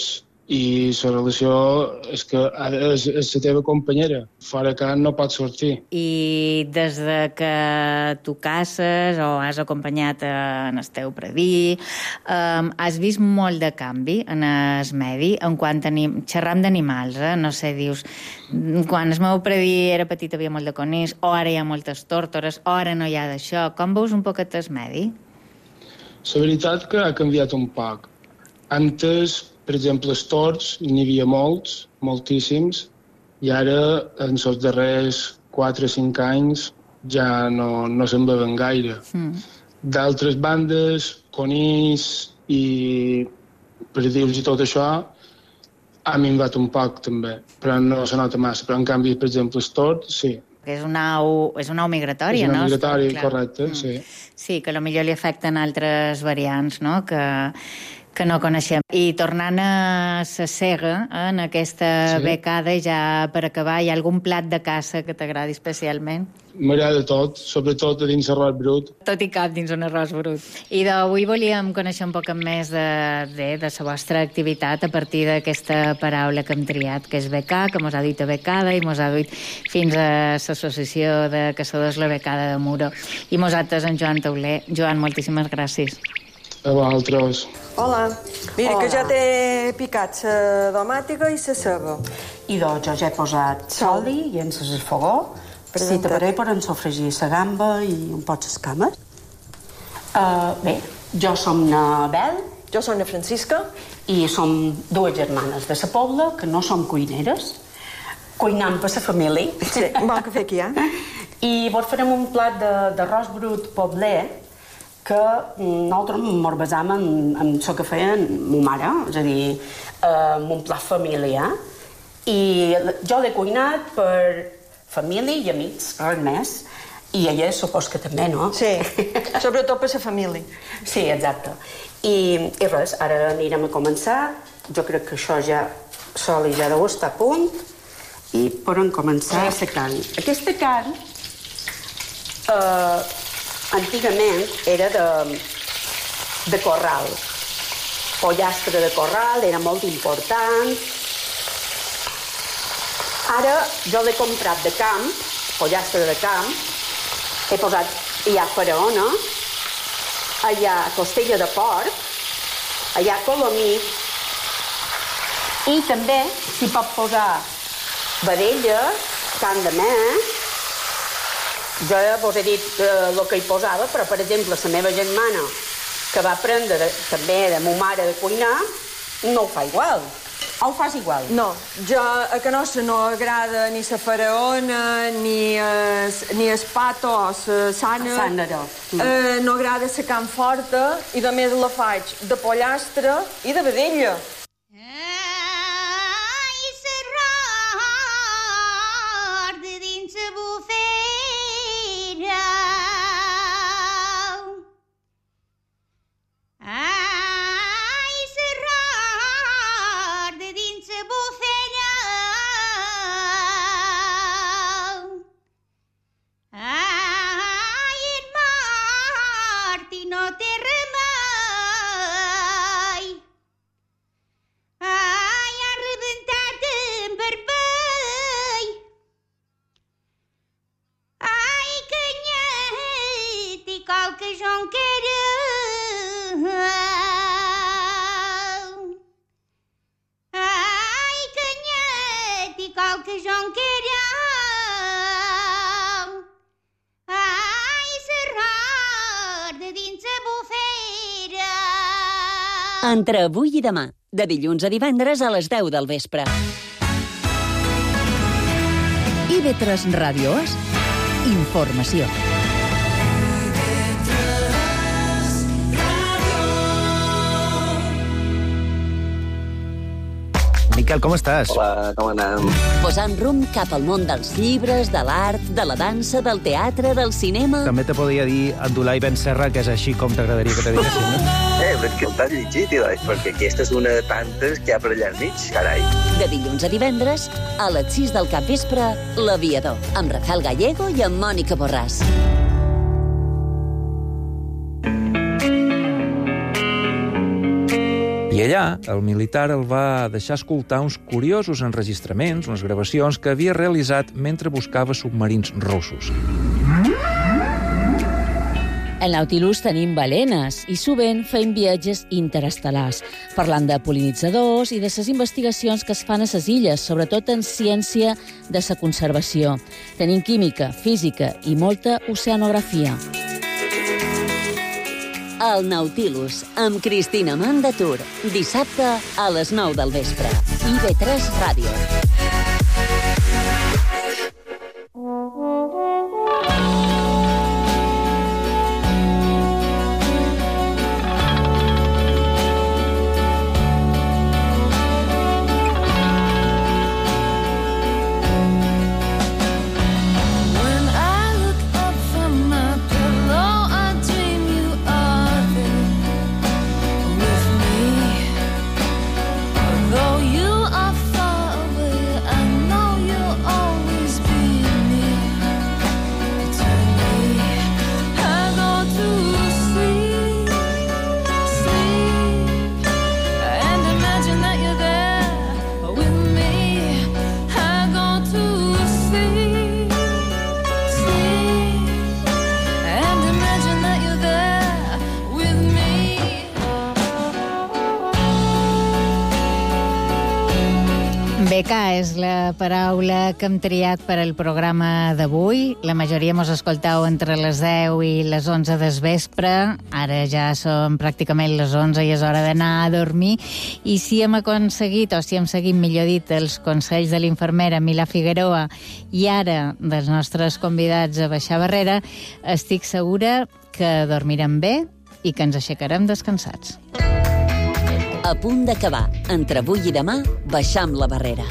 i la relació és que és, és la teva companyera. Fora que no pots sortir. I des de que tu caces o has acompanyat en el teu predí, um, has vist molt de canvi en el medi en quant a xerram d'animals, eh? No sé, dius, quan el meu predí era petit havia molt de conills, o ara hi ha moltes tórtores, o ara no hi ha d'això. Com veus un poquet el medi? La veritat que ha canviat un poc. Antes, per exemple, els tords, n'hi havia molts, moltíssims, i ara, en els darrers quatre o cinc anys, ja no, no se'n veuen gaire. Mm. D'altres bandes, conills i perdius i tot això, ha minvat un poc, també, però no se nota massa. Però, en canvi, per exemple, els tords, sí. És una au, és una au migratòria, no? És una au migratòria, no? correcte, mm. sí. Sí, que potser li afecten altres variants, no?, que, que no coneixem. I tornant a la cega, eh, en aquesta sí. becada, ja per acabar, hi ha algun plat de caça que t'agradi especialment? M'agrada tot, sobretot a dins arròs brut. Tot i cap dins un arròs brut. I d'avui volíem conèixer un poc més de, de, de la vostra activitat a partir d'aquesta paraula que hem triat, que és becà, que mos ha dit a becada i mos ha dit fins a l'associació de caçadors la becada de Muro. I nosaltres, en Joan Tauler. Joan, moltíssimes gràcies. A vosaltres. Hola. Mira, Hola. que ja t'he picat la domàtica i la ceba. I doncs jo ja he posat soli i encès el fogó. Si t'aparé per ensofregir la gamba i un poc les cames. Uh, bé, jo som na Bel. Jo som na Francisca. I som dues germanes de la Pobla, que no som cuineres. Cuinam per la família. Sí, bon cafè aquí, eh? I vos farem un plat d'arròs brut pobler, que nosaltres ens basam en, en el que feia ma mare, és a dir, eh, un plat familiar. I jo l'he cuinat per família i amics, res més. I ella supos que també, no? Sí, sobretot per la família. Sí, exacte. I, i res, ara anirem a començar. Jo crec que això ja sol i ja deu estar a punt. I podem començar la carn. Aquesta carn, eh, antigament era de, de corral. Pollastre de corral, era molt important. Ara jo l'he comprat de camp, pollastre de camp, he posat, hi ha faraona, hi ha costella de porc, hi ha colomí, i també s'hi pot posar vedella, carn de més. Jo ja vos he dit eh, el que hi posava, però, per exemple, la meva germana, que va aprendre de, també de ma mare de cuinar, no ho fa igual. O ho fas igual? No, jo a que nostra no agrada ni la faraona, ni es, ni el pato, la sana. Sànera. Mm. Eh, no agrada la carn forta, i de més la faig de pollastre i de vedella. Entre avui i demà, de dilluns a divendres a les deu del vespre. I ve tres Ràdio És, informació. Miquel, com estàs? Hola, com anem? Posant rumb cap al món dels llibres, de l'art, de la dansa, del teatre, del cinema... També te podria dir Abdulai Ben Serra, que és així com t'agradaria que te diguessin, no? Eh, però és que t'has llegit, doncs, perquè aquesta és una de tantes que hi ha per allà al mig, carai. De dilluns a divendres, a les sis del capvespre, L'Aviador, amb Rafael Gallego i amb Mònica Borràs. I I allà, el militar el va deixar escoltar uns curiosos enregistraments, unes gravacions que havia realitzat mentre buscava submarins russos. Al Nautilus tenim balenes i sovint fem viatges interestel·lars, parlant de pol·linitzadors i de les investigacions que es fan a les illes, sobretot en ciència de la conservació. Tenim química, física i molta oceanografia. El Nautilus, amb Cristina Mandatur, dissabte a les nou del vespre. I ve tres Ràdio. Beca és la paraula que hem triat per al programa d'avui. La majoria mos escoltau entre les deu i les onze del vespre. Ara ja són pràcticament les onze i és hora d'anar a dormir. I si hem aconseguit, o si hem seguit, millor dit, els consells de l'infermera Milà Figueroa i ara dels nostres convidats a baixar barrera, estic segura que dormirem bé i que ens aixecarem descansats. A punt d'acabar. Entre avui i demà, baixam la barrera.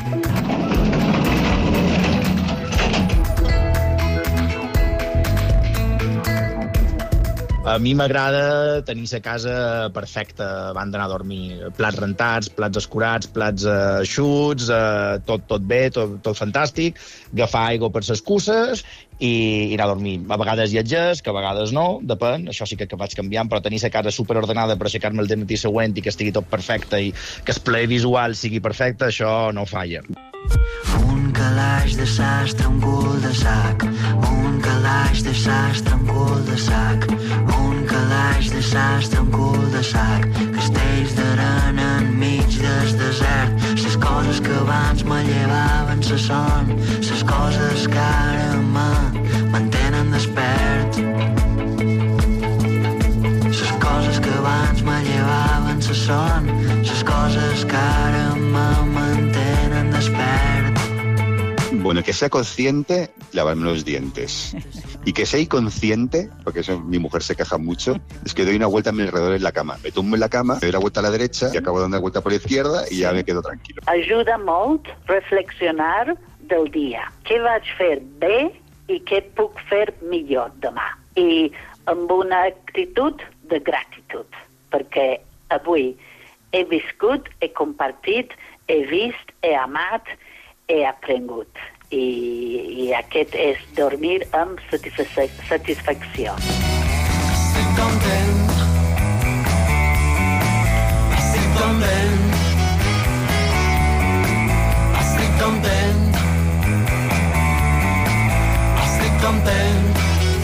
A mi m'agrada tenir la casa perfecta abans d'anar a dormir. Plats rentats, plats escurats, plats eixuts, eh, tot, tot bé, tot, tot fantàstic, agafar aigua per les cusses i, i anar a dormir. A vegades viatges, que a vegades no, depèn, això sí que, que vaig canviant, però tenir la casa superordenada per aixecar-me el matí següent i que estigui tot perfecte i que el plaer visual sigui perfecte, això no falla. Un calaix de sastre, un cul de sac. Un calaix de sastre, un cul de sac. Un calaix de sastre, un cul de sac. Castells d'arena enmig del desert. Ses coses que abans me llevaven se son. Ses coses que ara me mantenen despert. Ses coses que abans me llevaven se son. Ses coses que ara me mantenen despert. Bueno, que sea consciente, lavarme los dientes. Y que sea inconsciente, porque eso mi mujer se queja mucho, es que doy una vuelta a mi alrededor en la cama. Me tumbo en la cama, doy la vuelta a la derecha y acabo dando una vuelta por la izquierda y ya me quedo tranquilo. Ajuda molt reflexionar del dia. Què vaig fer bé i què puc fer millor demà? I amb una actitud de gratitud, perquè avui he viscut, he compartit, he vist, he amat, he aprengut. I, i aquest és dormir amb satisfacció. Estic content. Estic content. Estic content. Estic content.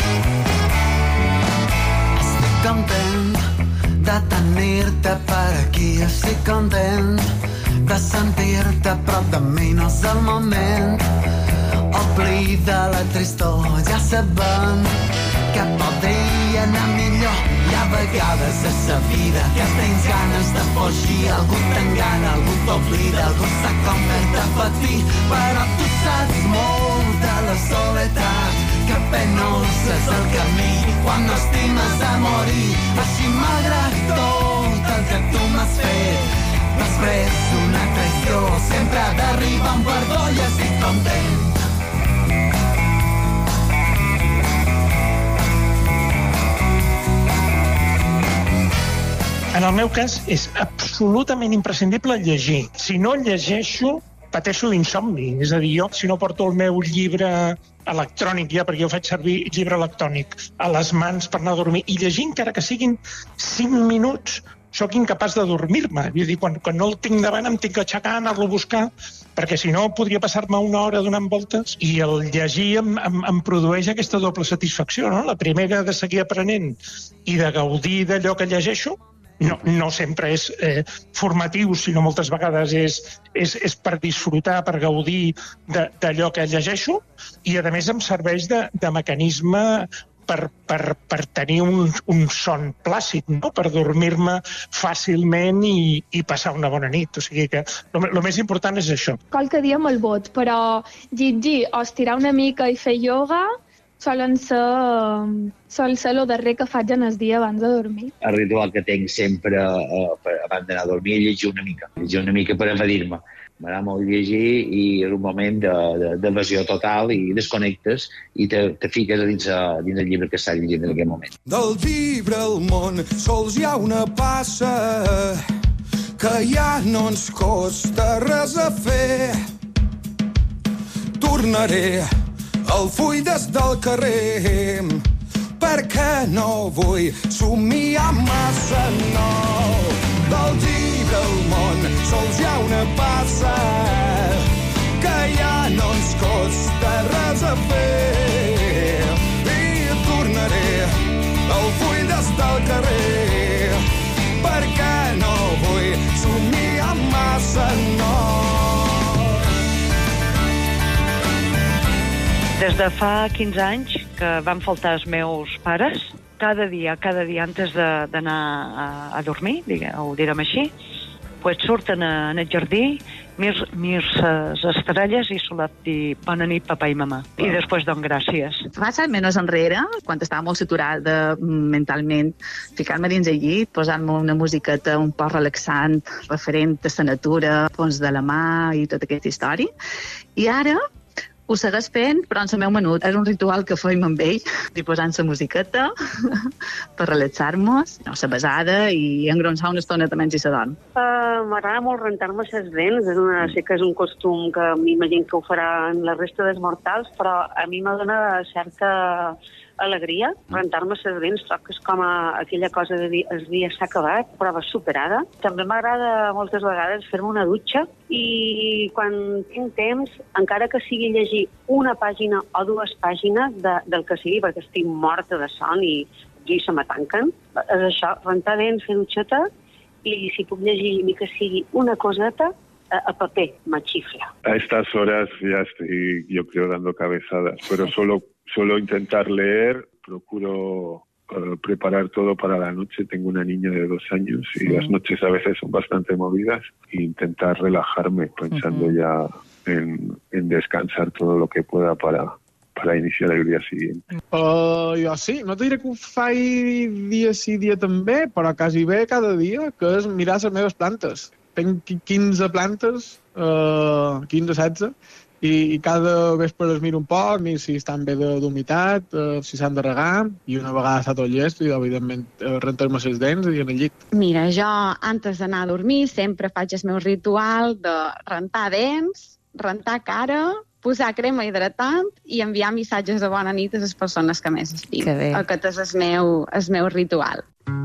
Estic content de tenir-te per aquí. Estic content de sentir-te a prop de mi. No és el moment. Oblida la tristor, ja sabem que podria anar millor. Hi ha vegades a sa vida que tens ganes de fugir. Algú t'engana, algú t'oblida, algú sap com fer-te patir. Però tu saps molt de la soledat, que penós és el camí quan no estimes a morir. Així malgrat tot el que tu m'has fet, després d'una traició sempre ha d'arribar un perdó i estic content. En el meu cas, és absolutament imprescindible llegir. Si no llegeixo, pateixo d'insomni. És a dir, jo, si no porto el meu llibre electrònic ja, perquè jo faig servir llibre electrònic a les mans per anar a dormir, i llegir encara que siguin cinc minuts, sóc incapaç de dormir-me. Vull dir, quan, quan no el tinc davant em tinc que aixecar, anar-lo a buscar, perquè si no podria passar-me una hora donant voltes, i el llegir em, em, em produeix aquesta doble satisfacció, no? La primera de seguir aprenent i de gaudir d'allò que llegeixo. No, no sempre és eh, formatiu, sinó moltes vegades és, és, és per disfrutar, per gaudir d'allò que llegeixo, i a més em serveix de, de mecanisme per, per, per tenir un, un son plàcid, no? Per dormir-me fàcilment i, i passar una bona nit. O sigui que el més important és això. Qualque dia me'l bot, però llegir o estirar una mica i fer ioga solen ser, sol ser el darrer que faig en el dia abans de dormir. El ritual que tenc sempre eh, abans d'anar a dormir és llegir una mica. Llegir una mica per evadir-me. M'agrada molt llegir i és un moment d'evasió total i desconnectes i te, te fiques a dins, a dins el llibre que estàs llegint en aquell moment. Del llibre al món sols hi ha una passa que ja no ens costa res a fer. Tornaré al full des del carrer perquè no vull somiar massa, no. Del llibre al món sols hi ha una passa que ja no ens costa res a fer. I tornaré al full des del carrer perquè no vull somiar massa, no. Des de fa quinze anys que van faltar els meus pares, cada dia, cada dia antes d'anar a, a dormir, diguem, ho direm així, pues surten a, en el jardí, mirs, mirs les estrelles i solet dir bona nit, papa i mamà. I després don gràcies. Fa set mesos enrere, quan estava molt saturada mentalment, ficar-me dins el llit, posar-me una musiqueta un poc relaxant, referent a la natura, fons de la mà i tota aquesta història. I ara ho segueix fent, però en el meu menut. És un ritual que fèiem amb ell, i posant la musiqueta per relaxar-nos, no, la besada i engronsar una estona també si s'adorm. Uh, M'agrada molt rentar-me les dents, és una, sé que és un costum que m'imagino que ho faran la resta dels mortals, però a mi me dona certa alegria rentar-me les dents, troc que és com a aquella cosa de dir el dia s'ha acabat, prova superada. També m'agrada moltes vegades fer-me una dutxa i quan tinc temps, encara que sigui llegir una pàgina o dues pàgines de, del que sigui, perquè estic morta de son i, i se me tanquen, és això, rentar dents, fer dutxeta i si puc llegir ni que sigui una coseta, a, a paper, me chifla. A estas horas ya estoy, yo creo, dando cabezadas, pero solo Suelo intentar leer, procuro uh, preparar todo para la noche. Tengo una niña de dos años y sí. Las noches a veces son bastante movidas e intentar relajarme pensando uh-huh. ya en, en descansar todo lo que pueda para, para iniciar el día siguiente. Uh, jo sí, no te diré que ho faig dia sí, dia també, però quasi bé cada dia, que és mirar les meves plantes. Tenc quinze plantes, uh, quinze, setze, I, i cada vespre es miro un poc, miro si estan bé d'humitat, eh, si s'han de regar, i una vegada està tot llest, i evidentment rentar-me les dents i en el llit. Mira, jo, antes d'anar a dormir, sempre faig el meu ritual de rentar dents, rentar cara, posar crema hidratant i enviar missatges de bona nit a les persones que més estic. Aquest és el meu, el meu ritual.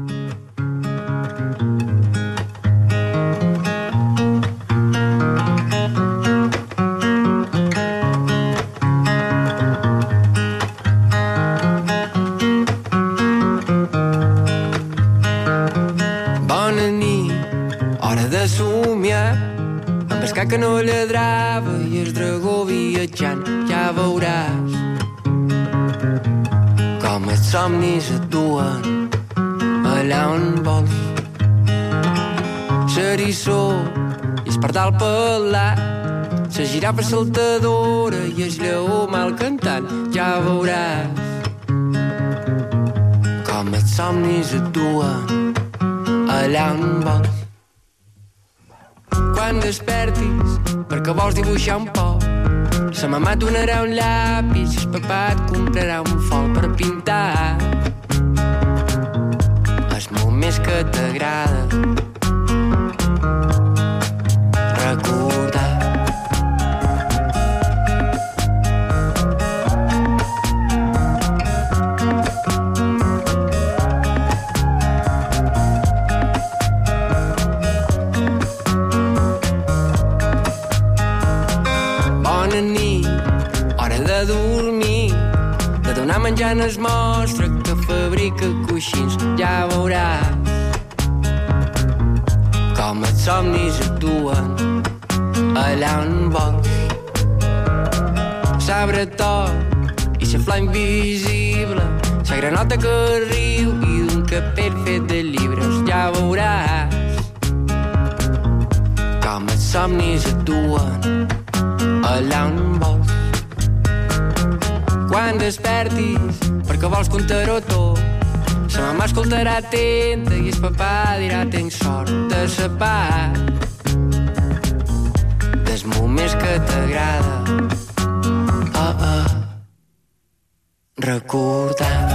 Que no lladrava i el dragó viatjant, ja veuràs com els somnis et duen allà on vols. L'eriçó i el pardal pelat, la girafa saltadora i el lleó mal cantant, ja veuràs com els somnis et duen allà on vols. Quan despertis, perquè vols dibuixar un poc, sa mamà et donarà un llapis i el papà et comprarà un fol per pintar els moments que t'agrada recordar. Bona nit, hora de dormir, de donar menjar en el mostre que fabrica coixins. Ja veuràs com els somnis et duen allà on vols. S'abre tot i la flor invisible, la granota que riu i d'un capell fet de llibres. Ja veuràs com els somnis et duen allà on vols. Quan despertis, perquè vols contar-ho tot, la mamà escoltarà atenta i el papà dirà tenc sort de sa part dels moments que t'agrada oh, oh, recordar.